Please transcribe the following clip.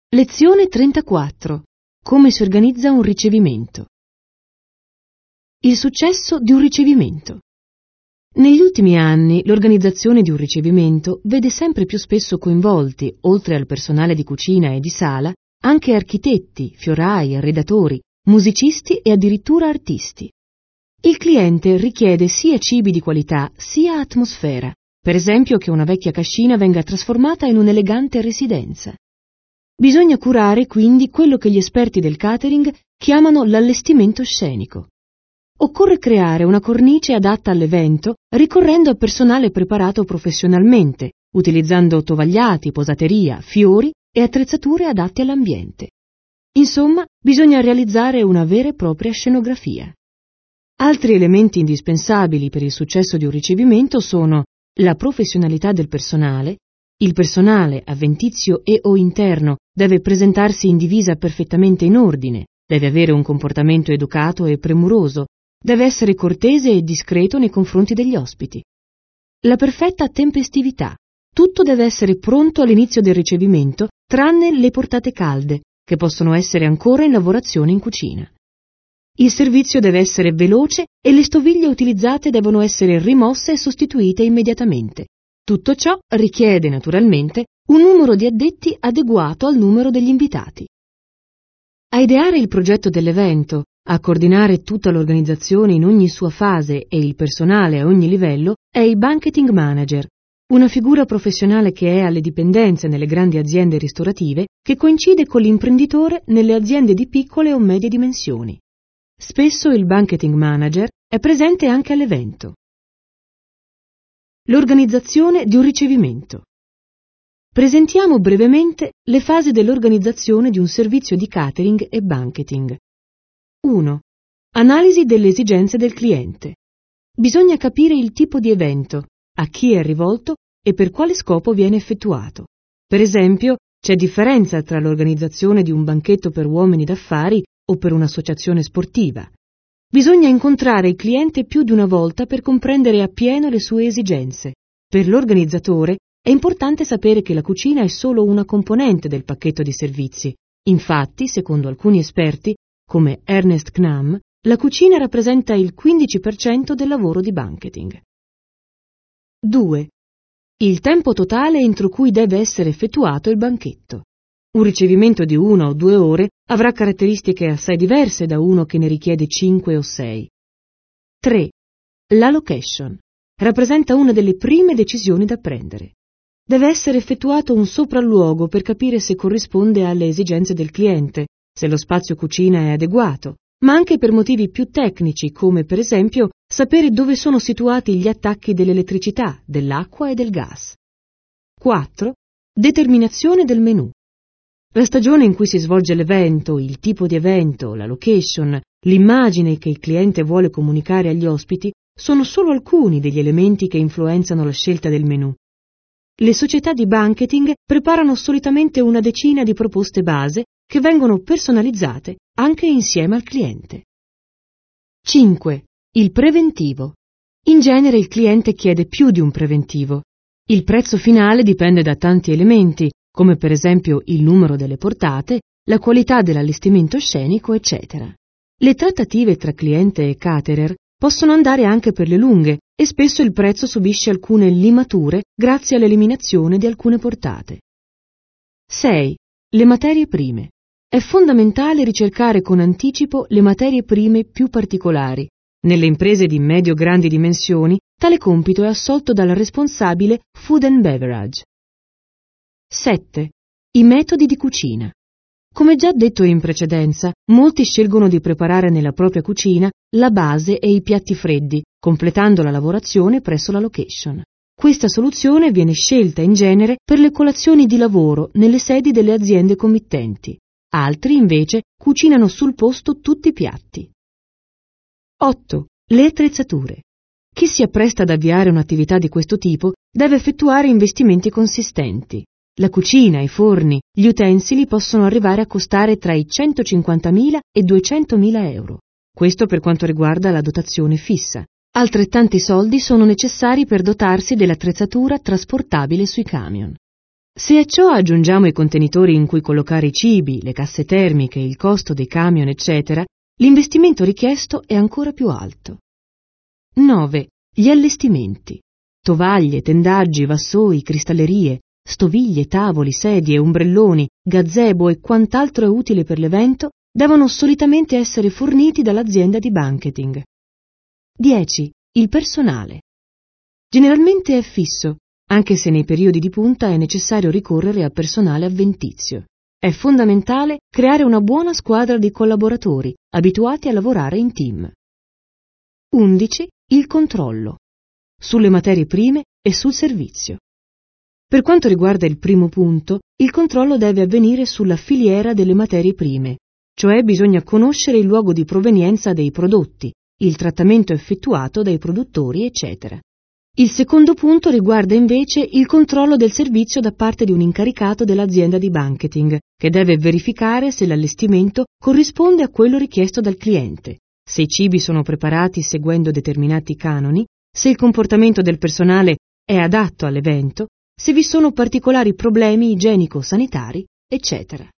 Lezione 34. Come si organizza un ricevimento. Il successo di un ricevimento. Negli ultimi anni l'organizzazione di un ricevimento vede sempre più spesso coinvolti, oltre al personale di cucina e di sala, anche architetti, fiorai, arredatori, musicisti e addirittura artisti. Il cliente richiede sia cibi di qualità sia atmosfera, per esempio che una vecchia cascina venga trasformata in un'elegante residenza. Bisogna curare quindi quello che gli esperti del catering chiamano l'allestimento scenico. Occorre creare una cornice adatta all'evento ricorrendo a personale preparato professionalmente, utilizzando tovagliati, posateria, fiori e attrezzature adatte all'ambiente. Insomma, bisogna realizzare una vera e propria scenografia. Altri elementi indispensabili per il successo di un ricevimento sono la professionalità del personale. Il personale, avventizio e o interno, deve presentarsi in divisa perfettamente in ordine, deve avere un comportamento educato e premuroso, deve essere cortese e discreto nei confronti degli ospiti. La perfetta tempestività. Tutto deve essere pronto all'inizio del ricevimento, tranne le portate calde, che possono essere ancora in lavorazione in cucina. Il servizio deve essere veloce e le stoviglie utilizzate devono essere rimosse e sostituite immediatamente. Tutto ciò richiede, naturalmente, un numero di addetti adeguato al numero degli invitati. A ideare il progetto dell'evento, a coordinare tutta l'organizzazione in ogni sua fase e il personale a ogni livello è il banqueting manager, una figura professionale che è alle dipendenze nelle grandi aziende ristorative che coincide con l'imprenditore nelle aziende di piccole o medie dimensioni. Spesso il banqueting manager è presente anche all'evento. L'organizzazione di un ricevimento. Presentiamo brevemente le fasi dell'organizzazione di un servizio di catering e banqueting. 1. Analisi delle esigenze del cliente. Bisogna capire il tipo di evento, a chi è rivolto e per quale scopo viene effettuato. Per esempio, c'è differenza tra l'organizzazione di un banchetto per uomini d'affari o per un'associazione sportiva. Bisogna incontrare il cliente più di una volta per comprendere appieno le sue esigenze. Per l'organizzatore è importante sapere che la cucina è solo una componente del pacchetto di servizi. Infatti, secondo alcuni esperti, come Ernest Knamm, la cucina rappresenta il 15% del lavoro di banqueting. 2. Il tempo totale entro cui deve essere effettuato il banchetto. Un ricevimento di 1 o 2 ore avrà caratteristiche assai diverse da uno che ne richiede 5 o 6. 3. La location. Rappresenta una delle prime decisioni da prendere. Deve essere effettuato un sopralluogo per capire se corrisponde alle esigenze del cliente, se lo spazio cucina è adeguato, ma anche per motivi più tecnici come per esempio sapere dove sono situati gli attacchi dell'elettricità, dell'acqua e del gas. 4. Determinazione del menù. La stagione in cui si svolge l'evento, il tipo di evento, la location, l'immagine che il cliente vuole comunicare agli ospiti sono solo alcuni degli elementi che influenzano la scelta del menù. Le società di banqueting preparano solitamente una decina di proposte base che vengono personalizzate anche insieme al cliente. 5. Il preventivo. In genere il cliente chiede più di un preventivo. Il prezzo finale dipende da tanti elementi, come per esempio il numero delle portate, la qualità dell'allestimento scenico, eccetera. Le trattative tra cliente e caterer possono andare anche per le lunghe e spesso il prezzo subisce alcune limature grazie all'eliminazione di alcune portate. 6. Le materie prime. È fondamentale ricercare con anticipo le materie prime più particolari. Nelle imprese di medio-grandi dimensioni, tale compito è assolto dal responsabile Food and Beverage. 7. I metodi di cucina. Come già detto in precedenza, molti scelgono di preparare nella propria cucina la base e i piatti freddi, completando la lavorazione presso la location. Questa soluzione viene scelta in genere per le colazioni di lavoro nelle sedi delle aziende committenti. Altri, invece, cucinano sul posto tutti i piatti. 8. Le attrezzature. Chi si appresta ad avviare un'attività di questo tipo deve effettuare investimenti consistenti. La cucina, i forni, gli utensili possono arrivare a costare tra i 150.000 e 200.000 euro. Questo per quanto riguarda la dotazione fissa. Altrettanti soldi sono necessari per dotarsi dell'attrezzatura trasportabile sui camion. Se a ciò aggiungiamo i contenitori in cui collocare i cibi, le casse termiche, il costo dei camion, eccetera, l'investimento richiesto è ancora più alto. 9. Gli allestimenti. Tovaglie, tendaggi, vassoi, cristallerie, stoviglie, tavoli, sedie, ombrelloni, gazebo e quant'altro è utile per l'evento devono solitamente essere forniti dall'azienda di banqueting. 10. Il personale. Generalmente è fisso, anche se nei periodi di punta è necessario ricorrere a personale avventizio. È fondamentale creare una buona squadra di collaboratori, abituati a lavorare in team. 11. Il controllo. Sulle materie prime e sul servizio. Per quanto riguarda il primo punto, il controllo deve avvenire sulla filiera delle materie prime, cioè bisogna conoscere il luogo di provenienza dei prodotti, il trattamento effettuato dai produttori, eccetera. Il secondo punto riguarda invece il controllo del servizio da parte di un incaricato dell'azienda di banqueting, che deve verificare se l'allestimento corrisponde a quello richiesto dal cliente, se i cibi sono preparati seguendo determinati canoni, se il comportamento del personale è adatto all'evento, se vi sono particolari problemi igienico-sanitari, eccetera.